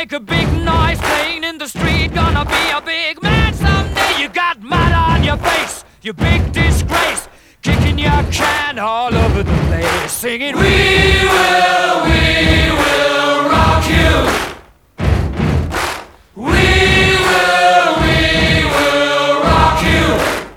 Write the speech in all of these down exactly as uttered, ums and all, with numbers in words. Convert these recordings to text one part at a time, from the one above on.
make a big noise playing in the street. Gonna be a big man someday. You got mud on your face, you big disgrace. Kicking your can all over the place, singing, we will, we will rock you. We will, we will rock you.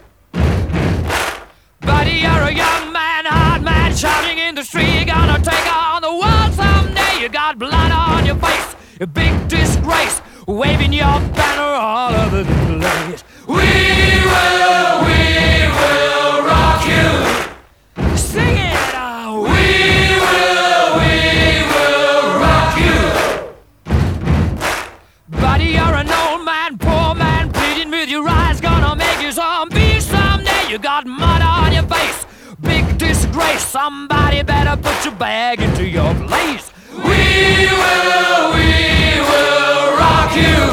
Buddy, you're a young man, hard man, shouting in the street. You're gonna take on the world someday. You got blood on your face, a big disgrace, waving your banner all over the place. We will, we will rock you. Sing it out. We will, we will rock you. Buddy, you're an old man, poor man, pleading with your eyes. Gonna make you zombie someday. You got mud on your face, big disgrace. Somebody better put your bag into your place. We will, we will rock you.